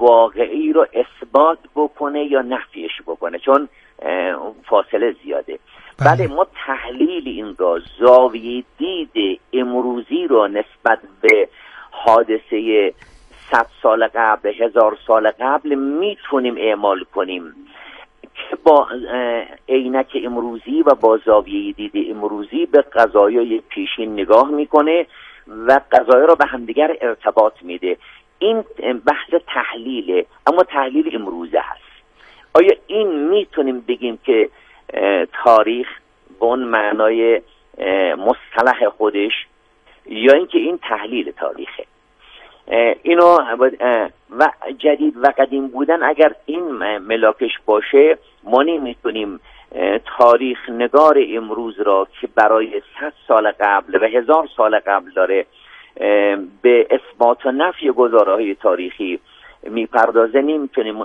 واقعی رو اثبات بکنه یا نفیش بکنه، چون فاصله زیاده. بله ما تحلیل این را، زاویه دید امروزی رو نسبت به حادثه 100 سال قبل، 1000 سال قبل میتونیم اعمال کنیم که با عینک امروزی و با زاویه دید امروزی به قضایای پیشین نگاه میکنه و قضایا را به همدیگر ارتباط میده. این بحث تحلیله، اما تحلیل امروزه هست. آیا این میتونیم بگیم که تاریخ به اون معنای مصطلح خودش، یا اینکه این تحلیل تاریخه؟ اینو و جدید و قدیم بودن اگر این ملاکش باشه، ما نمیتونیم تاریخ نگار امروز را که برای 100 سال قبل و 1000 سال قبل داره به اثبات و نفی گزاره‌های تاریخی میپردازه، نمیتونیم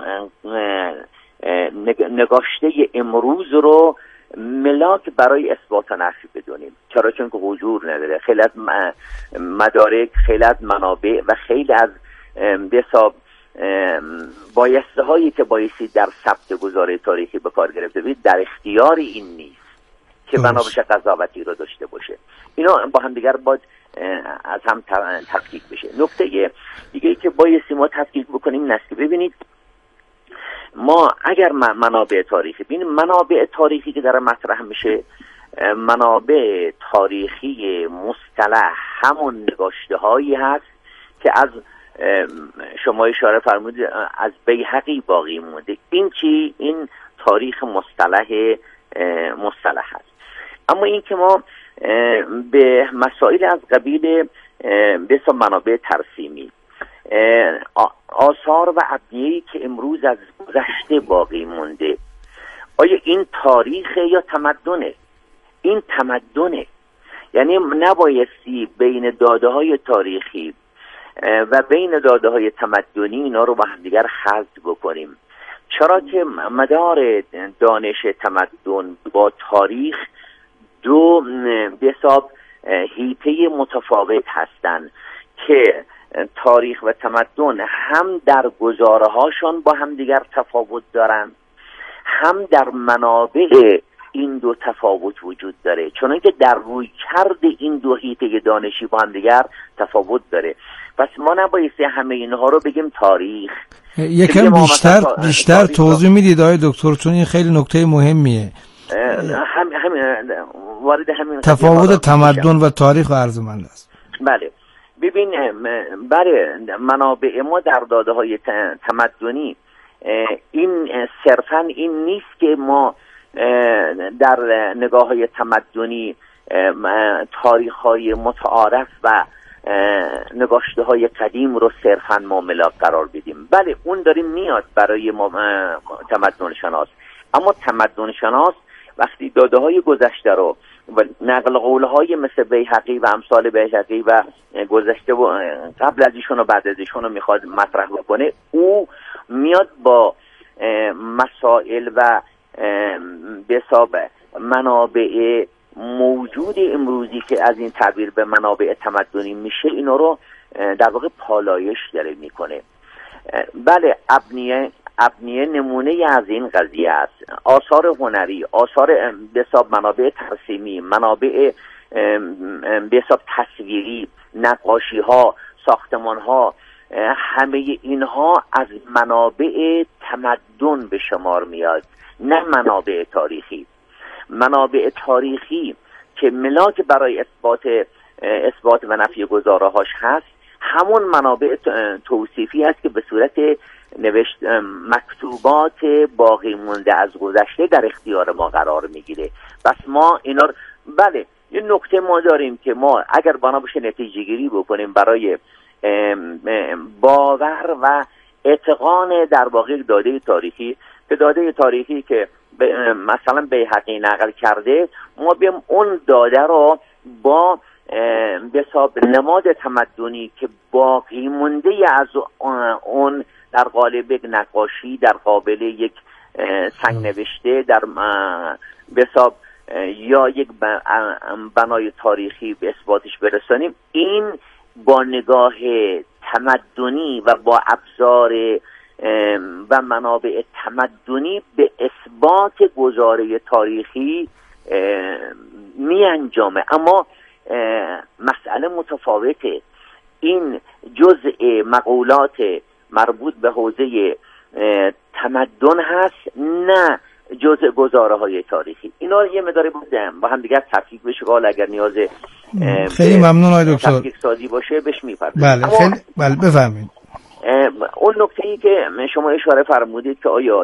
نگاشته امروز رو ملاک برای اثبات و نفی بدونیم. چرا؟ چون که حضور نداره. خیلی از مدارک، خیلی از منابع و خیلی از بساب بایسته هایی که بایستی در ثبت گزاره تاریخی به کار گرفته بید در اختیار این نیست که بنا بشه قضاوتی رو داشته باشه. اینا با هم دیگر باید از هم تفکیک بشه. نکته دیگه که بایستی ما تفکیک بکنیم این است که ببینید ما اگر منابع تاریخی ببینیم، منابع تاریخی که در مطرح میشه منابع تاریخی مصطلح همون نگاشته هایی هست که از شما اشاره فرمودید از بیهقی باقی مونده. این چی؟ این تاریخ مصطلح هست. اما این که ما به مسائل از قبیل بسیار منابع ترسیمی، آثار و ابنیه‌ای که امروز از گذشته باقی مونده، آیا این تاریخه یا تمدنه؟ این تمدنه. یعنی نبایستی بین داده‌های تاریخی و بین داده‌های تمدنی اینا رو با هم دیگر خلط بکنیم. چرا که مدار دانش تمدن با تاریخ دو به حساب حیطه متفاوت هستند که تاریخ و تمدن هم در گزاره‌هاشون با هم دیگر تفاوت دارن، هم در منابع این دو تفاوت وجود داره، چون اینکه در رویکرد این دو حیطه دانشی با هم دیگر تفاوت داره. پس ما نبایستی همه اینها رو بگیم تاریخ. یکم بیشتر توضیح میدید آقای دکتر، چون این خیلی نکته مهمیه. وارد همین تفاوت تمدن و تاریخ و ارزمند است. بله ببین، برای منابع ما در داده‌های تمدنی این صرفاً این نیست که ما در نگاه‌های تمدنی تاریخ‌های متعارف و نگاشته‌های قدیم رو صرفاً ما ملاک قرار بدیم. بله اون داریم میاد برای تمدن شناس، اما تمدن شناس وقتی داده‌های گذشته رو و نقل قول‌های مثل بیهقی و امثال بیهقی و گذشته و قبل از ایشون و بعد از ایشون رو میخواد مطرح بکنه، او میاد با مسائل و به حساب منابع موجود امروزی که از این تعبیر به منابع تمدنی میشه اینا رو در واقع پالایش داره میکنه. بله ابنیه نمونه از این قضیه است. آثار هنری، آثار به حساب منابع ترسیمی، منابع به حساب تصویری، نقاشی ها، ساختمان ها، همه اینها از منابع تمدن به شمار میاد، نه منابع تاریخی. منابع تاریخی که ملاک برای اثبات و نفی گزاره‌هاش هست همون منابع توصیفی هست که به صورت مکتوبات باقی مونده از گذشته در اختیار ما قرار میگیره. بس ما اینا بله یه نکته ما داریم که ما اگر بنا بشه نتیجه گیری بکنیم برای باور و اعتقان در واقع داده تاریخی، که داده تاریخی که مثلا بیهقی نقل کرده، ما بیام اون داده رو با به حساب نماد تمدنی که باقی مونده از اون در قالب یک نقاشی، در قابل یک سنگ نوشته، در به حساب یا یک بنای تاریخی به اثباتش برسانیم، این با نگاه تمدنی و با ابزار و منابع تمدنی به اثبات گزاره تاریخی می انجامه. اما مسئله متفاوته. این جزء مقولات مربوط به حوزه تمدن هست، نه جزء گزاره های تاریخی. اینا یه مقدار با هم دیگه تفکیک بشه که اگر نیاز خیلی ممنون آقای دکتر تفکیک سازی باشه بهش میپردازیم. بله خیلی بله بفرمایید. اون نکته‌ای که شما اشاره فرمودید که آیا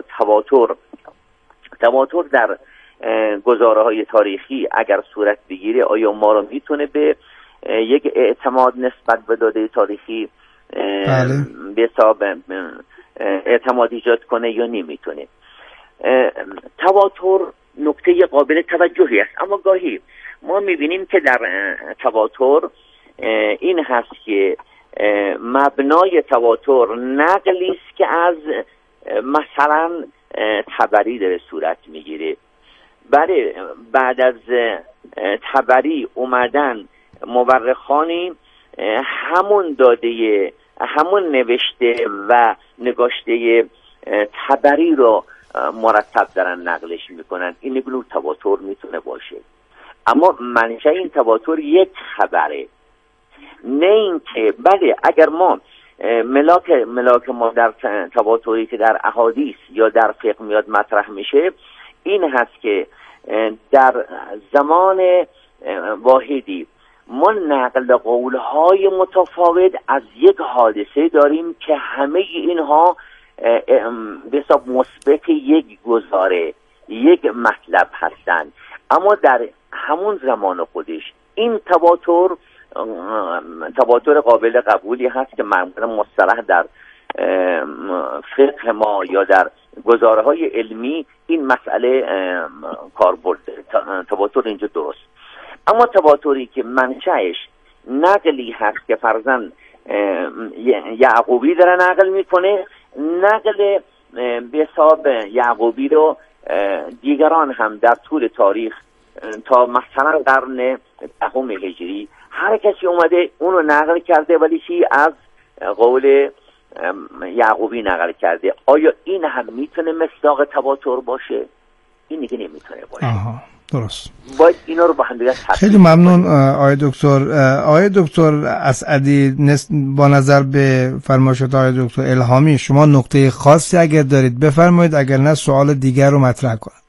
تواتر در گزاره های تاریخی اگر صورت بگیره آیا ما رو میتونه به یک اعتماد نسبت به داده تاریخی به حساب اعتماد ایجاد کنه یا نمیتونه؟ تواتر نکته قابل توجهی است، اما گاهی ما میبینیم که در تواتر این هست که مبنای تواتر نقلی است که از مثلا طبری داره صورت میگیره. بله، بعد از طبری اومدن مورخانی همون داده، همون نوشته و نگاشته طبری رو مرتب دارن نقلش میکنن. این نوع تواتر میتونه باشه، اما منشأ این تواتر یک خبره، نه اینکه بله اگر ما ملاک ما در تواتری که در احادیث یا در فقه میاد مطرح میشه این هست که در زمان واحدی ما نقل قولهای متفاوت از یک حادثه داریم که همه اینها به حساب مثبت یک گزاره، یک مطلب هستند، اما در همون زمان خودش این تواتر قابل قبولی هست که معمولا مصطلح در فقه ما یا در گزاره های علمی این مسئله کار برده. تواتر اینجا درست، اما تواتری که منشأش نقلی هست که فرضاً یعقوبی داره نقل میکنه، نقل به حساب یعقوبی رو دیگران هم در طول تاریخ تا مثلا قرن 10 هجری هر کسی اومده اون رو نقل کرده ولی چی از قول یعقوبی نقل کرده. آیا این هم میتونه مصداق تواتر باشه؟ این دیگه نمیتونه باشه. درست. باید اینا رو با هم دیگه خیلی ممنون آقای دکتر. آقای دکتر اسعدی، با نظر به فرمایشات آقای دکتر الهامی شما نکته خاصی اگر دارید بفرمایید، اگر نه سوال دیگر رو مطرح کنم.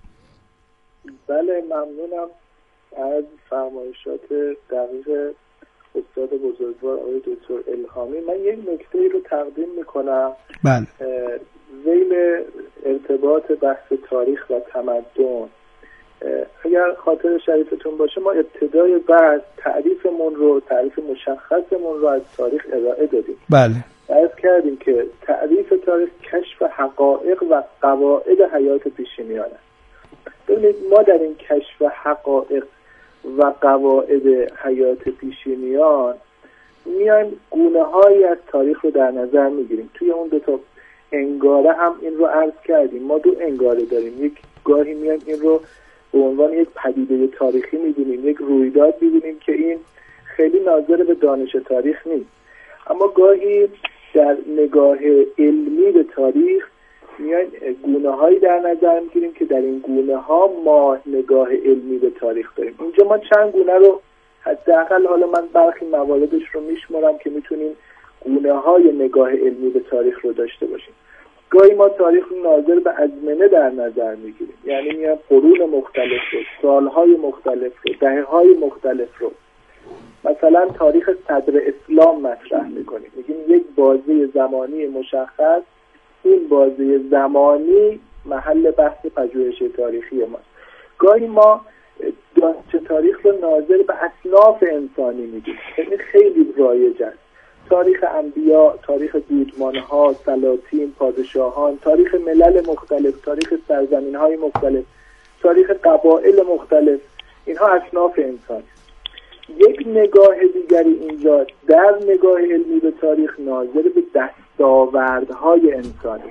بله ممنونم از فرمایشات دقیق استاد بزرگوار آقای دکتر الهامی. من یک نکته رو تقدیم میکنم. بله. ذیل ارتباط بحث تاریخ و تمدن، اگر خاطر شریفتون باشه ما ابتدای بحث تعریف مشخصمون رو از تاریخ ارائه دادیم. بله. عرض کردیم که تعریف تاریخ کشف حقایق و قواعد حیات پیشینیان است. ببینید ما در این کشف حقایق و قواعد حیات پیشینیان میایم گونه هایی از تاریخ رو در نظر میگیریم. توی اون دو تا انگاره هم این رو عرض کردیم. ما دو انگاره داریم، یک گاهی میایم این رو به عنوان یک پدیده تاریخی می‌بینیم، یک رویداد می‌بینیم که این خیلی ناظر به دانش تاریخ نیست، اما گاهی در نگاه علمی به تاریخ میایم گونه‌هایی در نظر می‌گیریم که در این گونه‌ها ما نگاه علمی به تاریخ داریم. اینجا ما چند گونه رو حداقل حالا من برخی مواردش رو میشمارم که میتونیم گونه‌های نگاه علمی به تاریخ رو داشته باشیم. گاهی ما تاریخ رو ناظر به ازمنه در نظر میگیریم، یعنی میان قرون مختلف رو، سالهای مختلف رو، دهه‌های مختلف رو، مثلا تاریخ صدر اسلام مطرح میکنیم، میگیم یک بازه زمانی مشخص، این بازه زمانی محل بحث پژوهش تاریخی ماست. گاهی ما دانش تاریخ رو ناظر به اصناف انسانی میگیم، یعنی خیلی رایج است. تاریخ انبیا، تاریخ دودمانها، سلاطین، پادشاهان، تاریخ ملل مختلف، تاریخ سرزمین‌های مختلف، تاریخ قبایل مختلف، اینها اصناف انسان. یک نگاه دیگری اینجا در نگاه علمی به تاریخ ناظر به دستاوردهای انسانی.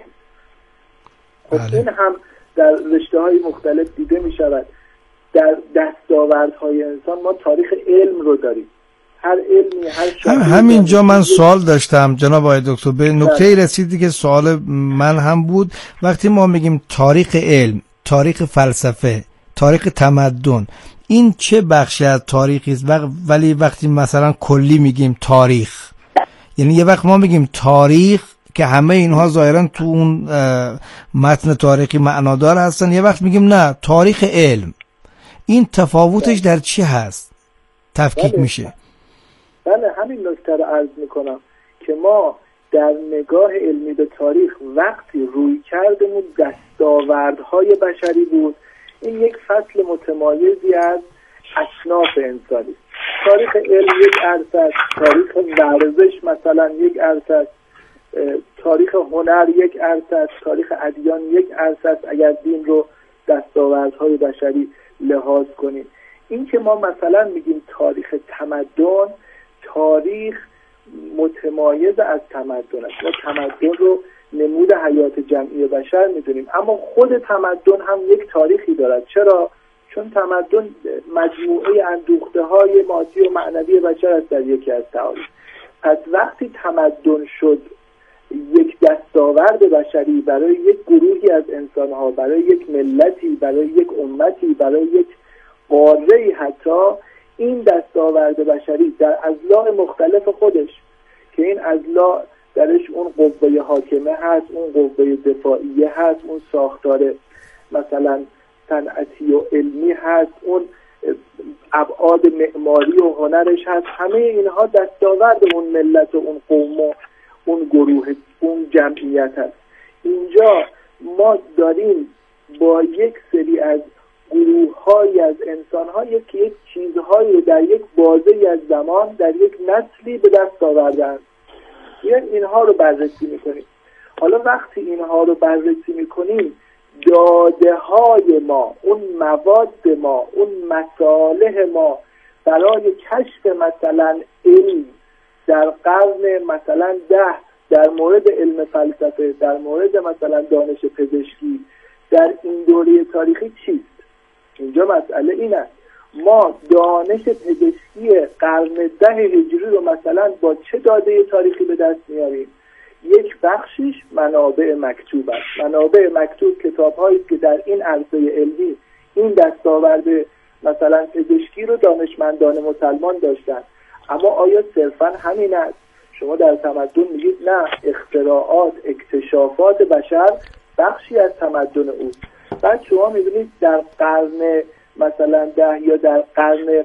خب این هم در رشته‌های مختلف دیده می‌شود. در دستاوردهای انسان ما تاریخ علم رو داریم. هر علمی، هر همینجا من سوال داشتم جناب آقای دکتر، به نکته رسیدی که سوال من هم بود. وقتی ما میگیم تاریخ علم، تاریخ فلسفه، تاریخ تمدن، این چه بخشی از تاریخی است؟ ولی وقتی مثلا کلی میگیم تاریخ، یعنی یه وقت ما میگیم تاریخ که همه اینها ظاهرا تو اون متن تاریخی معنادار هستن، یه وقت میگیم نه تاریخ علم. این تفاوتش در چی هست؟ تفکیک میشه. بله همین نکته رو عرض میکنم که ما در نگاه علمی به تاریخ وقتی روی کردمون دستاوردهای بشری بود، این یک فصل متمایزی از اصناف انسانی. تاریخ علم یک عرصه است، تاریخ ورزش مثلا یک عرصه است، تاریخ هنر یک عرصه است، تاریخ ادیان یک عرصه است اگر دین رو دستاوردهای بشری لحاظ کنیم. این که ما مثلا میگیم تاریخ تمدن، تاریخ متمایز از تمدن است. ما تمدن رو نمود حیات جمعی بشر میدونیم، اما خود تمدن هم یک تاریخی دارد. چرا؟ چون تمدن مجموعه اندوخته های مادی و معنوی بشر است در یکی از تعاریف. پس وقتی تمدن شد یک دستاورد بشری برای یک گروهی از انسانها، برای یک ملتی، برای یک امتی، برای یک قاره‌ای، حتی این دستاورد بشری در اضلاع مختلف خودش که این اضلاع درش اون قوه حاکمه هست، اون قوه دفاعیه هست، اون ساختار مثلا صنعتی و علمی هست، اون ابعاد معماری و هنرش هست، همه اینها دستاورد اون ملت و اون قوم و اون گروه، اون جمعیت هست. اینجا ما داریم با یک سری از گروه‌های از انسان‌هایی که یک چیزهایی در یک بازه از زمان در یک نسلی به دست آوردن، یعنی اینها رو بررسی می‌کنیم. حالا وقتی اینها رو بررسی می‌کنیم، داده‌های ما، اون مواد ما، اون مصالح ما برای کشف مثلا علم در قرن مثلا 10 در مورد علم فلسفه، در مورد مثلا دانش پزشکی در این دوره تاریخی چیست؟ اینجا مسئله این است ما دانش پزشکی قرن 10 هجری رو مثلا با چه داده تاریخی به دست میاریم؟ یک بخشیش منابع مکتوب است. منابع مکتوب کتاب‌هایی که در این عرصه علمی این دستاورد مثلا پزشکی رو دانشمندان مسلمان داشتن. اما آیا صرفا همین است؟ شما در تمدن میگید نه، اختراعات، اکتشافات بشر بخشی از تمدن اوست. بعد شما میبینید در قرن مثلا 10 یا در قرن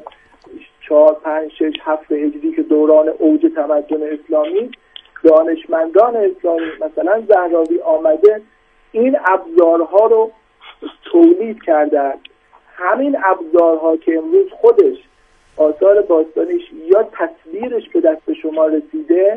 4 5 6 7 هجری که دوران اوج تمدن اسلامی، دانشمندان اسلامی مثلا زهراوی آمده این ابزارها رو تولید کردند. همین ابزارها که امروز خودش آثار باستانیش یا تصویرش به دست شما رسیده،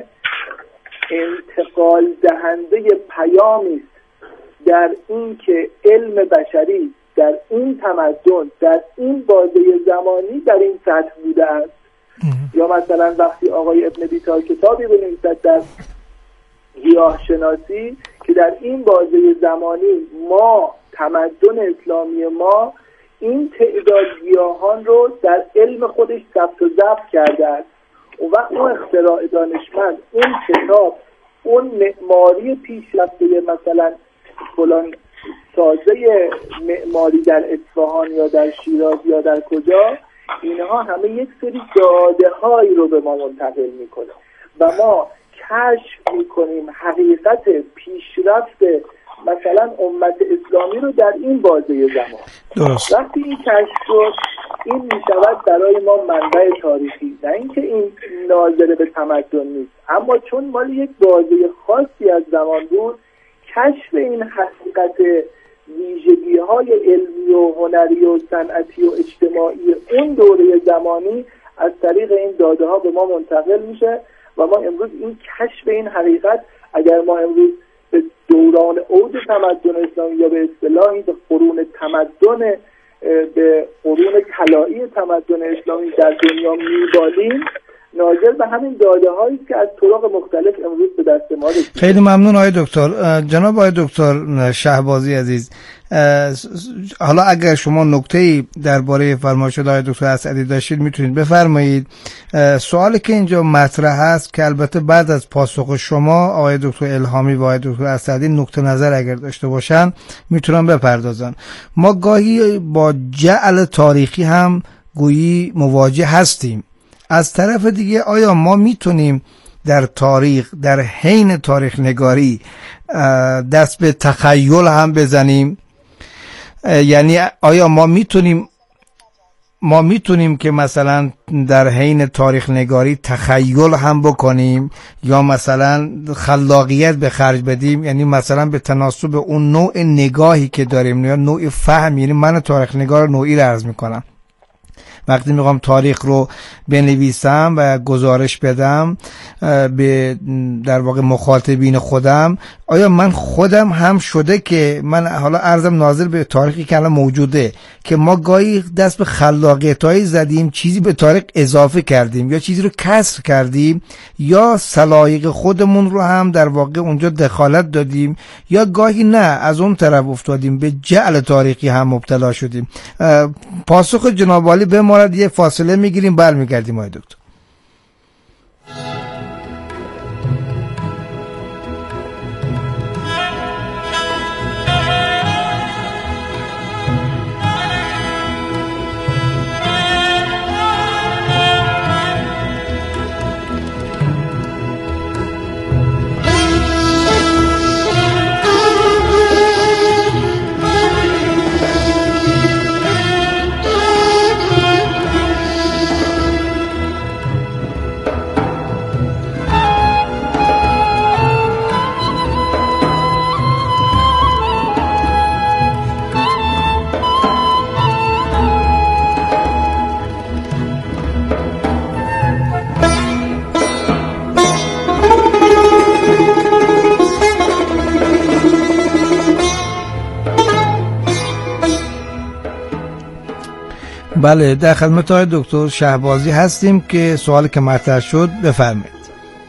انتقال دهنده پیامی است در این که علم بشری در این تمدن در این بازه زمانی در این سطح بوده است. یا مثلا وقتی آقای ابن بیتار کتابی بنویسد در گیاه شناسی که در این بازه زمانی ما تمدن اسلامی ما این تعداد گیاهان رو در علم خودش ثبت و ضبط کرده است. اون وقت اون اختراع دانشمند، اون کتاب، اون معماری پیشرفته مثلا فلان سازه معماری در اصفهان یا در شیراز یا در کجا، اینها همه یک سری داده هایی رو به ما منتقل میکنه و ما کشف میکنیم حقیقت پیشرفت مثلا امت اسلامی رو در این بازه زمان. درست. وقتی این کشف شد، این میشود برای ما منبع تاریخی، نه اینکه این ناظر به تمدن نیست، اما چون مال یک بازه خاصی از زمان بود، کشف این حقیقت ویژگی‌های علمی و هنری و صنعتی و اجتماعی اون دوره زمانی از طریق این داده ها به ما منتقل میشه و ما امروز این کشف این حقیقت، اگر ما امروز به دوران اوج تمدن اسلامی یا به اصطلاحی به قرون تمدن، به قرون طلایی تمدن اسلامی در دنیا میبالیم، ناظر به همین داده هایی که از طرق مختلف امروز به دست ما رسیده. خیلی ممنون آقای دکتر. جناب آقای دکتر شهبازی عزیز، حالا اگر شما نکته‌ای درباره فرمایشات آقای دکتر اسعدی داشتید میتونید بفرمایید. سوالی که اینجا مطرح است که البته بعد از پاسخ شما آقای دکتر الهامی و آقای دکتر اسعدی نکته نظر اگر داشته باشن میتونن بپردازن. ما گاهی با جعل تاریخی هم گویی مواجه هستیم. از طرف دیگه آیا ما میتونیم در تاریخ، در حین تاریخ نگاری دست به تخیل هم بزنیم؟ یعنی آیا ما میتونیم که مثلا در حین تاریخ نگاری تخیل هم بکنیم یا مثلا خلاقیت به خرج بدیم؟ یعنی مثلا به تناسب اون نوع نگاهی که داریم یا نوع فهم. یعنی من تاریخ نگار نوعی رو عرض میکنم، وقتی میخوام تاریخ رو بنویسم و گزارش بدم به در واقع مخاطبین خودم، آیا من خودم هم شده که من حالا عرضم ناظر به تاریخی که الان موجوده که ما گاهی دست به خلاقیتایی زدیم، چیزی به تاریخ اضافه کردیم یا چیزی رو کسر کردیم یا سلایق خودمون رو هم در واقع اونجا دخالت دادیم، یا گاهی نه از اون طرف افتادیم به جعل تاریخی هم مبتلا شدیم؟ پاسخ جناب عالی به ما یه فاصله میگیریم، برمیگردیم آقای دکتر. بله، در خدمت آقای دکتر شهبازی هستیم که سوالی که مطرح شد بفرمایید.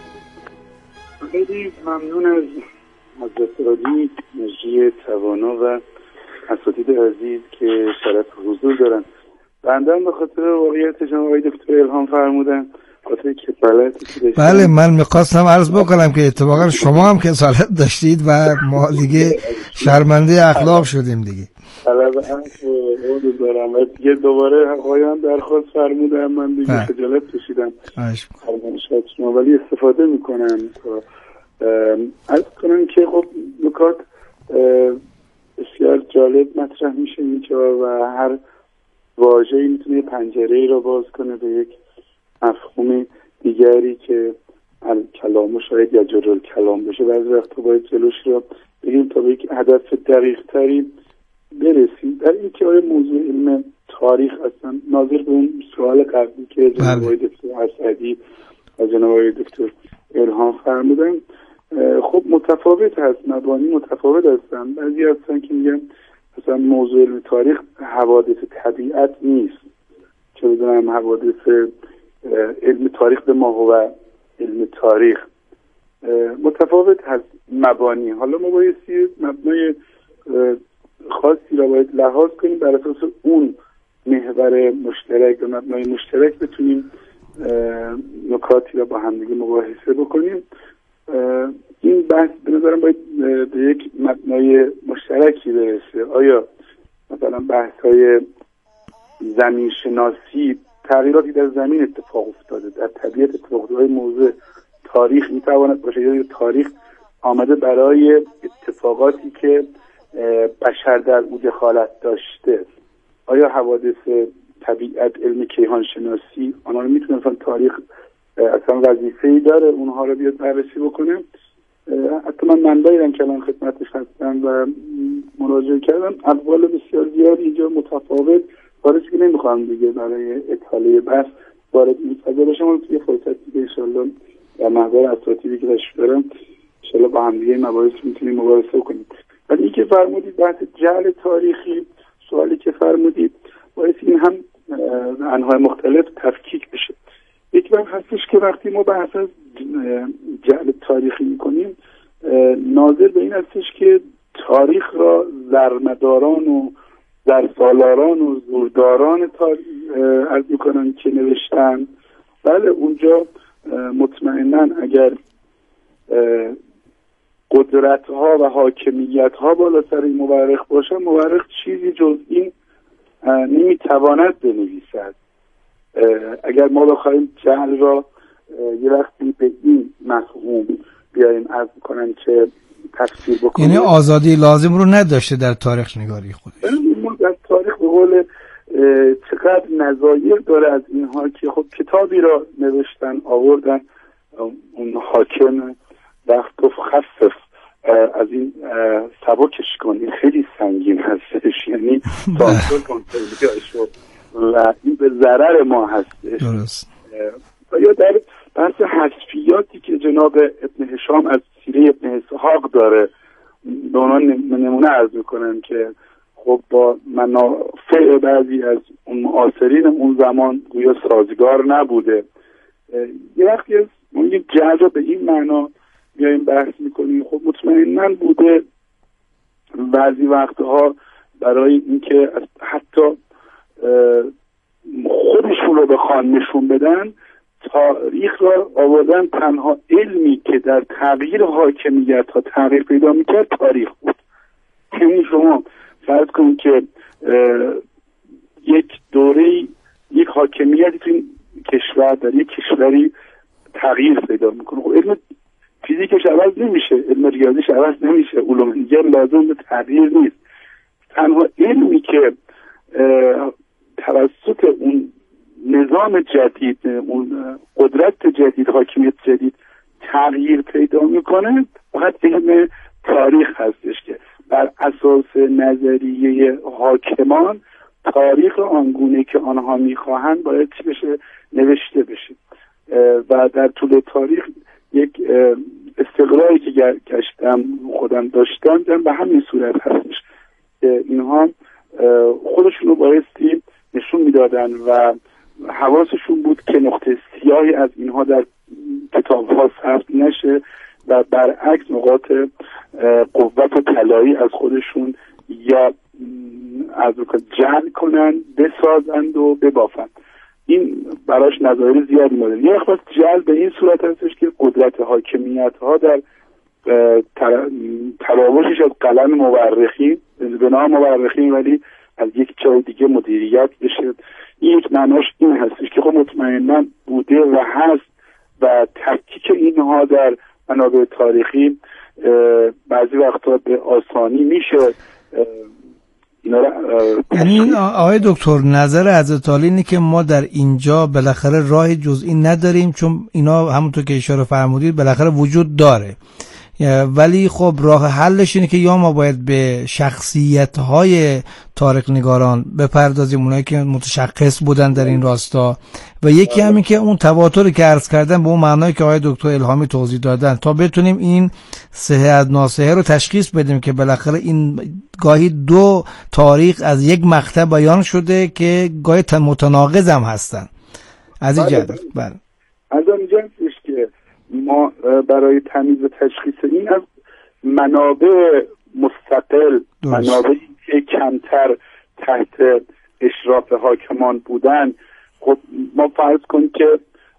خیلی ممنون از حضرت عالی مجری توانا و اساتید عزیز که شرف حضور دارن. بنده هم به خاطر واقعیت شما آقای دکتر الهام فرمودن، خاطر کفالتی که داشتید. بله، من میخواستم عرض بکنم که اتفاقا شما هم کفالت داشتید و ما دیگه شرمنده اخلاق شدیم دیگه. طلب عفو رو دارم و دیگه دوباره آقایان درخواست فرمودن، من دیگه خجالت کشیدم فرمایشات شما، ولی استفاده میکنم تا عرض کنم که خب نکات بسیار جالب مطرح میشه اینجا و هر واژه‌ای میتونه پنجره‌ای رو باز کنه به یک مفهوم دیگری که کلامو شاید یجر الکلام بشه. بعضی وقتا باید جلوش رو بگیم تا به یک هدف دقیق تری برسیم. در این که آیا موضوع علم تاریخ اصلا ناظر به اون سوال قبلی که جناب آقای دکتر اسعدی و جناب آقای دکتر الهام فرمودن، خب متفاوت هست، مبانی متفاوت هستن. بعضی هستن که میگن مثلا موضوع علم تاریخ حوادث طبیعت نیست، چه بدونم حوادث علم تاریخ به ما هو علم تاریخ متفاوت هست مبانی. حالا ما بایستی مبنای خاصی را باید لحاظ کنیم، بر اساس اون محور مشترک و مبنای مشترک بتونیم نکاتی را با همدیگه مباحثه بکنیم. این بحث به نظرم باید به یک مبنای مشترکی برسه. آیا مثلا بحث‌های زمین شناسی، تغییراتی در زمین اتفاق افتاده، در طبیعت اتفاق افتاده، موضوع تاریخ میتواند باشه یا تاریخ آمده برای اتفاقاتی که بشر در او دخالت داشته؟ آیا حوادث طبیعت، علم کیهان شناسی، آنها رو میتونه مثلا تاریخ اصلا وظیفه‌ای داره اونها رو بیاد بررسی بکنه؟ حتی من منبعی دارم که الان خدمتش هستم و مراجعه کردم، اقوال بسیار زیاد اینجا متفاوت وارد که نمیخوام دیگه برای اطلاع بحث وارد این فضا بشم. توی فرصت دیگه انشالله در محضر اساتیدی که تشریف دارم انشالله با هم دیگه مباحث میتونیم مباحثه کنیم. ولی این که فرمودید بحث جعل تاریخی، سوالی که فرمودید باعث این هم انواع مختلف تفکیک بشه. یک وقت هستش که وقتی ما بحث از جعل تاریخی میکنیم ناظر به این هستش که تاریخ را زرمداران و زرسالاران و زورداران عرض میکنن که نوشتن. بله اونجا مطمئناً اگر قدرت ها و حاکمیت ها بالا سر این مورخ باشن، مورخ چیزی جز این نمیتواند بنویسد. اگر ما بخوایم جعل را یه وقتی به این مفهوم بیاییم عرض کنن که تفسیر بکنیم، یعنی آزادی لازم رو نداشته در تاریخ نگاری خودش. ما در تاریخ به قول چقدر نظایر داره از اینها که خب کتابی را نوشتن آوردن، اون حاکم وقت خفف از این سبکش کن، این خیلی سنگین هستش، یعنی سانسور کن و این به ضرر ما هستش. درست. یا در بحث حذفیاتی که جناب ابن هشام از سیره ابن اسحاق داره، به اونها نمونه عرض میکنن که خب با منافع بعضی از اون معاصرین اون زمان گویا سازگار نبوده. یه وقتی از این جعل رو به این معنا بیاییم بحث میکنیم، خب مطمئناً بوده بعضی وقتها برای اینکه حتی خودشون رو بخوان نشون بدن، تاریخ را آوردن تنها علمی که در تغییر حاکمیت ها تغییر پیدا میکرد تاریخ بود. یعنی شما فرض کنید که یک دوره یک حاکمیتی تو این کشور در یک کشوری تغییر پیدا میکنه، خب علم فیزیکش عوض نمیشه، علم ریاضیش عوض نمیشه، علوم دیگر لازم به تغییر نیست. تنها علمی که توسط اون نظام جدید، اون قدرت جدید، حاکمیت جدید تغییر پیدا میکنه فقط علم تاریخ هستش که بر اساس نظریه حاکمان تاریخ آنگونه که آنها میخواهند باید چی بشه؟ نوشته بشه. و در طول تاریخ یک استقراری که گشتم خودم داشتم به همین صورت هستش که اینها خودشون رو بایستی نشون میدادن و حواسشون بود که نقطه سیاهی از اینها در کتاب ها ثبت نشه و برعکس نقاط قوت و طلایی از خودشون یا از جعل کنن، بسازند و ببافند. این براش نظایر زیادی ماده. یه وقت جعل به این صورت هستش که قدرت حاکمیت ها در تراوشش از قلم مورخین به نام مورخین ولی از یک جای دیگه مدیریت بشه. این یک معناش این هستش که خب مطمئناً بوده و هست و تفکیک اینها در منابع تاریخی بعضی وقتا به آسانی میشه. یعنی آقای دکتر نظر حضرت عالی اینه که ما در اینجا بالاخره راه جزئی نداریم، چون اینا همونطور که اشاره فرمودید بالاخره وجود داره، ولی خب راه حلش اینه که یا ما باید به شخصیت‌های تاریخ نگاران بپردازیم، اونایی که متشخص بودن در این راستا، و یکی همین که اون تواتری که عرض کردن به اون معنایی که آقای دکتر الهامی توضیح دادن تا بتونیم این صحیح از ناصحیح رو تشخیص بدیم که بالاخره این گاهی دو تاریخ از یک مقطع بیان شده که گاهی متناقض هم هستن. از این جهت بله از اینجا هستش که ما برای تمیز و تشخیص این از منابع مستقل، منابعی که کمتر تحت اشراف حاکمان بودن، خب ما فرض کن که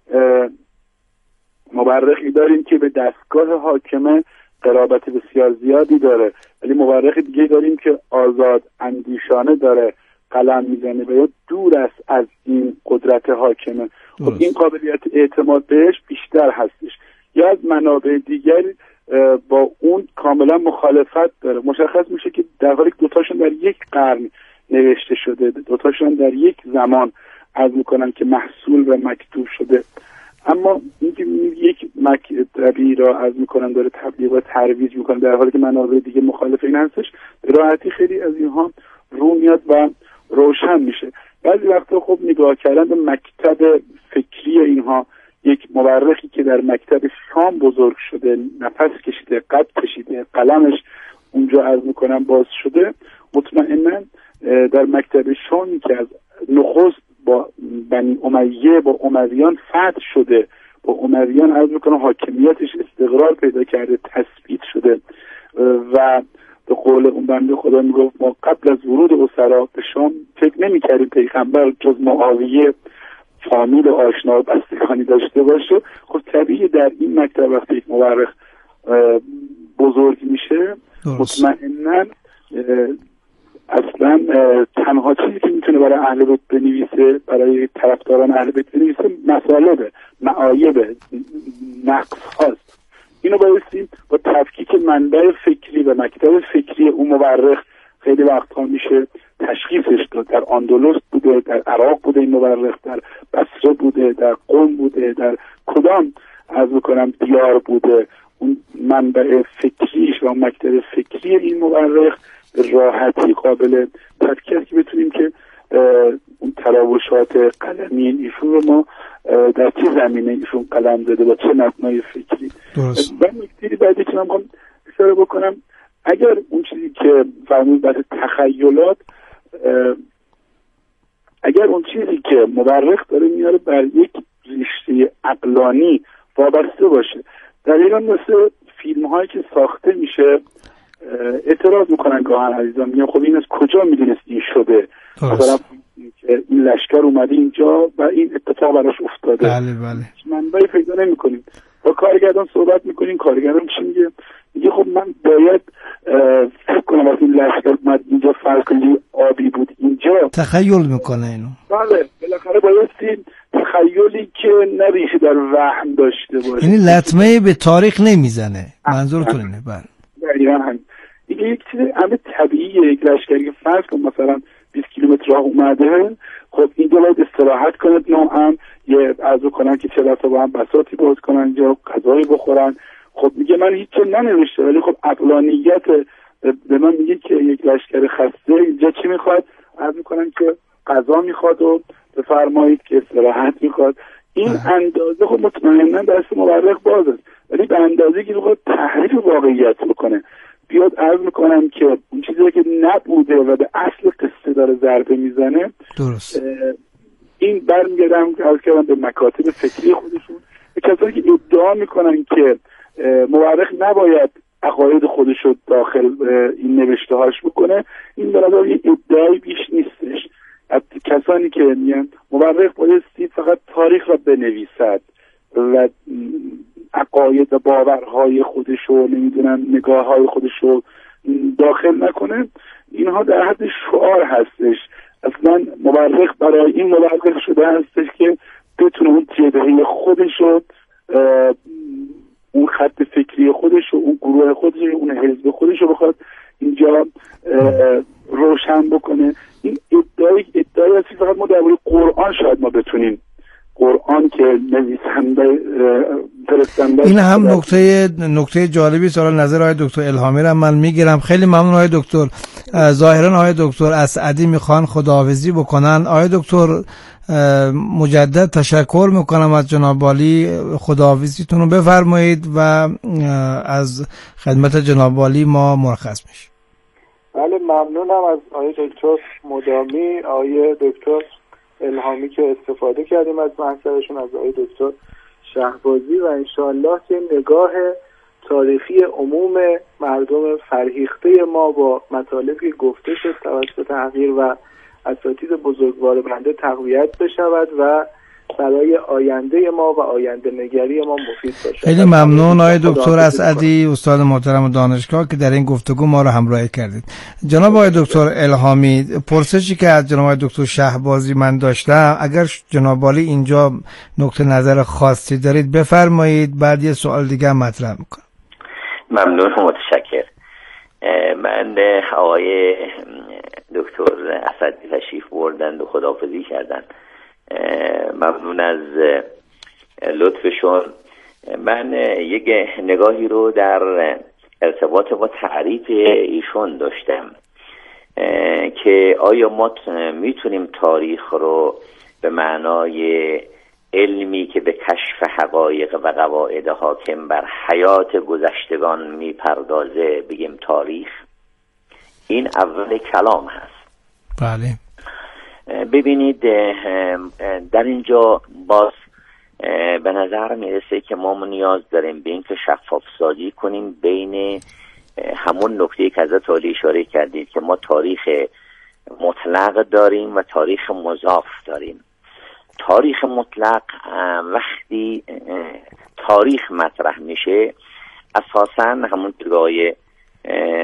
مورخی داریم که به دستگاه حاکمه قرابت بسیار زیادی داره، ولی مورخ دیگه داریم که آزاد اندیشانه داره قلم میزنه و یا دور است از این قدرت حاکمه. خب این قابلیت اعتماد بهش بیشتر هستش. یا از منابع دیگر با اون کاملا مخالفت داره. مشخص میشه که در حالی که دوتاشون در یک قرن نوشته شده، دوتاشون در یک زمان عرض میکنن که محصول و مکتوب شده، اما اینکه یک مکتبی را عرض میکنن داره تبلیغ و ترویج میکنه در حالی که منابع دیگه مخالف این هستش، به راحتی خیلی از اینها رو میاد و روشن میشه. بعضی وقتا خب نگاه کردن به مکتب فکری اینها، یک مورخی که در مکتب شام بزرگ شده، نفس کشیده، قد کشیده، قلمش اونجا عرض میکنم باز شده، مطمئنا در مکتب شامی که از نخست با بنی امیه با امویان فتح شده، با امویان عرض میکنم حاکمیتش استقرار پیدا کرده، تثبیت شده و به قول اون بنده خدا میگفت ما قبل از ورود اسرا به شام فکر نمی‌کردیم پیغمبر جز معاویه فامیل آشنا و بستگانی داشته باشه. خب طبیعی در این مکتب وقتی یک مورخ بزرگ میشه مطمئناً اصلا تنها چیزی که میتونه برای اهل بیت بنویسه، برای طرفداران اهل بیت بنویسه، مصالبه، معایبه، نقص هاست. اینو بایستیم با تفکیک منبع فکری و مکتب فکری اون مورخ خیلی وقتها میشه تشخیصش داد. در اندلس بوده، در عراق بوده این مورخ، در بصره بوده، در قم بوده، در کدام از بکنم دیار بوده، اون منبع فکریش و مکتب فکری این مورخ به راحتی قابل تفکیک که بتونیم که اون تراوشات قلمی ایشون رو ما در چه زمینه ایشون قلم زده با چه مبنای فکری. و نکته بعدی که من میخوام اشاره بکنم، اگر اون چیزی که فرمود بعد تخیلات، اگر اون چیزی که مورخ داره میاره بر یک رشته عقلانی وابسته باشه، در ایران مثل فیلم هایی که ساخته میشه اعتراض میکنن گاهن عزیزان، میگن خب این از کجا میدونست این شده، مثلا این لشکر اومده اینجا و این اتفاق براش افتاده. بله. منبعی پیدا نمیکنیم. با کارگردان صحبت میکنیم، کارگردان چی میگه خب من باید فکر کنم از این لشکر اومد اینجا فرقی آبی بود اینجا، تخیل میکنه اینو. بله بالاخره باید این تخیلی که نریشه در وهم داشته باشه، یعنی لطمه به تاریخ نمیزنه. منظورتون اینه؟ بله دقیقاً همین. این یک چیز همه طبیعیه. یک لشکری که فرض کن مثلا 20 کیلومتر راه اومده، خب اینجا باید استراحت کنه، نوعا یه عرض کنن که 40 تا با هم بساطی باز کنن، اینجا غذایی بخورن. خب میگه من هیچ ننوشته، ولی خب عقلانیت به من میگه که یک لشکر خسته اینجا چی میخواد، عرض میکنن که غذا میخواد و بفرمایید که استراحت میخواد. این اندازه خب مطمئنا دست مورخ باز است، ولی به اندازه که میخواد تحریف واقعیت بکنه، بیاد عرض میکنم که اون چیزی که نبوده و به اصل قصه داره ضربه میزنه. درست. این برمیگردم که عرض کردم به مکاتب فکری خودشون، کسایی که ادعا میکنن که مورخ نباید عقاید خودش رو داخل این نوشته هاش بکنه. این به نظر یه ادعای بیش نیستش. کسانی که میگن مورخ بایستی فقط تاریخ را بنویسد و عقاید و باورهای خودش رو نمیدونم نگاههای خودش رو داخل نکنه، اینها در حد شعار هستش. اصلا مورخ برای این مورخ شده هستش که بتونه اون جبهه خودش رو، اون خط فکری خودش رو، اون گروه خودش رو، اون حزب خودش رو بخواد اینجا روشن بکنه. این ادعای هستی. فقط ما در مورد قرآن شاید ما بتونیم، قرآن که نویسنده فرستنده، این هم نکته جالبی است. نظر آقای دکتر الهامی را من میگیرم. خیلی ممنون آقای دکتر. ظاهرا آقای دکتر اسعدی میخوان خداحافظی بکنن. آقای دکتر مجدد تشکر میکنم از جناب عالی، خداحافظیتون رو بفرمایید و از خدمت جناب عالی ما مرخص میشیم. بله ممنونم از آقای دکتر مدامی، آقای دکتر الهامی که استفاده کردیم از محضرشون، از آقای دکتر شهبازی، و انشاءالله که نگاه تاریخی عموم مردم فرهیخته ما با مطالبی گفته شد توسط تحقیر و اساتید بزرگوار بنده تقویت بشود و برای آینده ما و آینده نگری ما مفید باشد. خیلی ممنون آقای دکتر اسعدی، استاد محترم دانشگاه، که در این گفتگو ما رو همراهی کردید. جناب آقای دکتر الهامی، پرسشی که از جناب آقای دکتر شهبازی من داشتم، اگر جناب عالی اینجا نقطه نظر خاصی دارید بفرمایید، بعد یه سوال دیگه مطرح میکنم. ممنون و متشکر. من آقای دکتر اسعدی تشریف بردند و خداحافظی کردند. ممنون از لطفشون. من یک نگاهی رو در ارتباط با تعریف ایشون داشتم که آیا ما میتونیم تاریخ رو به معنای علمی که به کشف حقایق و قواعد حاکم بر حیات گذشتگان میپردازه بگیم تاریخ؟ این اول کلام هست. بله. ببینید در اینجا باز به نظر میرسه که ما نیاز داریم به اینکه شفاف سازی کنیم بین همون نکته‌ای که حضرت عالی اشاره کردید که ما تاریخ مطلق داریم و تاریخ مضاف داریم. تاریخ مطلق وقتی تاریخ مطرح میشه اساساً همون که آقای